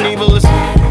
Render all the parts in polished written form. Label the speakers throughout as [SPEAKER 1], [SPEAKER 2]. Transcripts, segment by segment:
[SPEAKER 1] evil is.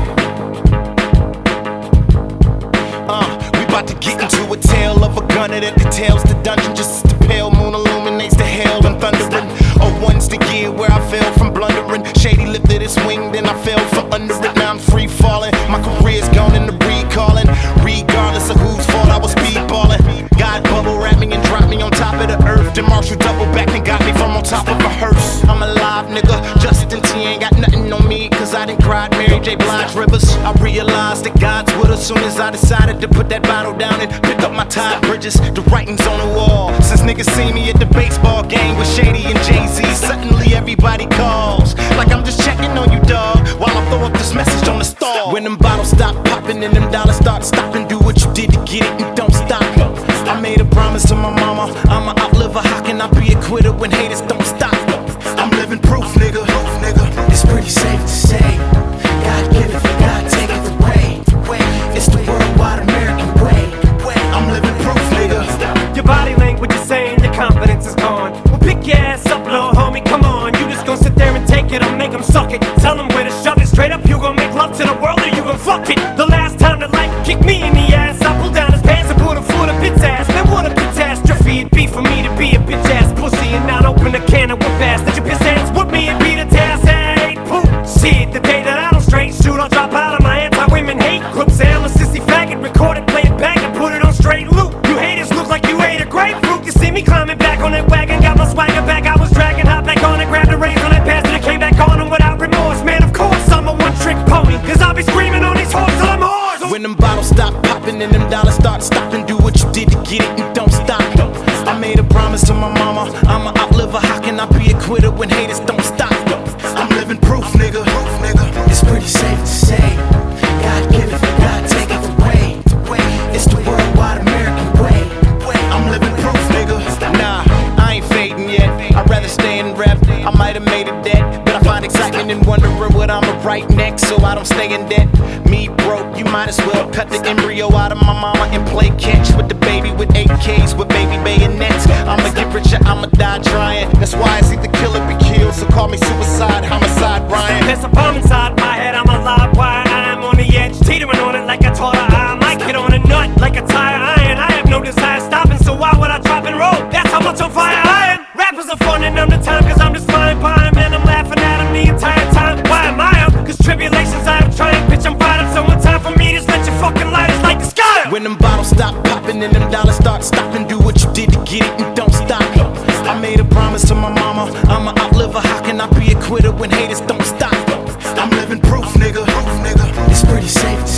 [SPEAKER 1] We about to get into a tale of a gunner that details the dungeon just as the pale moon illuminates the hail and thundering. Oh, one's the year where I fell from blundering. Shady lifted his wing, then I fell from under it. Now I'm free falling. My career's gone into recalling. Regardless of whose fault I was speedballing. God bubble wrapped me and dropped me on top of the earth. Then Marshall double back and got me from on top of a hearse. I'm alive, nigga. Justin T ain't got nothing on me, cause I done cried Mary J. Blige rivers. I realized that God's with us soon as I decided to put that bottle down and pick up my Tide Bridges. The writing's on the wall. Since niggas see me at the baseball game with Shady and Jay-Z, suddenly everybody calls like I'm just checking on you, dog, while I throw up this message on the stall. When them bottles stop popping and them dollars start stopping, do what you did to get it and don't stop. I made a promise to my mama, I'ma outlive her. How can I be a quitter when haters don't stop? I'm living proof, nigga. It's pretty safe to say, God give it, God take it away. It's the worldwide American way. I'm living proof, nigga.
[SPEAKER 2] Your body language is saying your confidence is gone. Well, pick your ass up, little homie, come on. You just gon' sit there and take it or make them suck it. Tell them where to shove it. Straight up, you gon' make love to the world or you gon' fuck it. The last time that life kicked me in the ass, I pulled down his pants and put a foot up its ass. Man, what a catastrophe it'd be for me to be a bitch ass pussy and not open a can of whoop ass. That your piss ass with me and beat a task. Hey, poop. Shit, the day that I don't straight shoot, I'll drop out of my anti-women hate group. Say I'm a sissy faggot, record it, play it back and put it on straight loop. You haters look like you ate a grapefruit. You see me climbing back on that wagon, got my swagger back. I was dragging, hop back on it, grabbed the reins on that pass, and it came back on them without remorse. Man, of course I'm a one-trick pony, cause I'll be screaming on these hoes till I'm hoarse.
[SPEAKER 1] When them bottles stop popping and them dollars start stopping, do what you did to get it and don't stop. I made a promise to my mama, I'ma outlive her. How can I be a quitter when haters don't stop? I'm living proof, nigga. It's pretty safe to say, God give it, God take it away. It's the worldwide American way. I'm living proof, nigga. Nah, I ain't fading yet. I'd rather stay in rap. I might have made a debt, but I find excitement in wondering what I'ma write next, so I don't stay in debt. Me broke, you might as well cut the embryo out of my mama and play catch with the baby with AKs with baby bayonets. I'ma get richer, I'ma die trying. That's why it's either kill or be killed, so call me suicide, homicide, Ryan.
[SPEAKER 2] There's a bomb inside my head, I'm alive. Why I'm on the edge, teetering on it like a toddler. I might get on a nut like a tire iron. I have no desire stopping, so why would I drop and roll? That's how much on fire I am. Rappers are fun and I'm the time, cause I'm just flying by him and I'm laughing at him the entire time. Why am I up? Cause tribulations I have trying, bitch, I'm fired up. So one time for me, just let your fucking lighters like the sky.
[SPEAKER 1] When them bottles stop popping and them dollars start stopping, do what you did to get it and don't stop. I made a promise to my mama, I'ma outlive her. How can I be a quitter when haters don't stop? I'm living proof, nigga. It's pretty safe to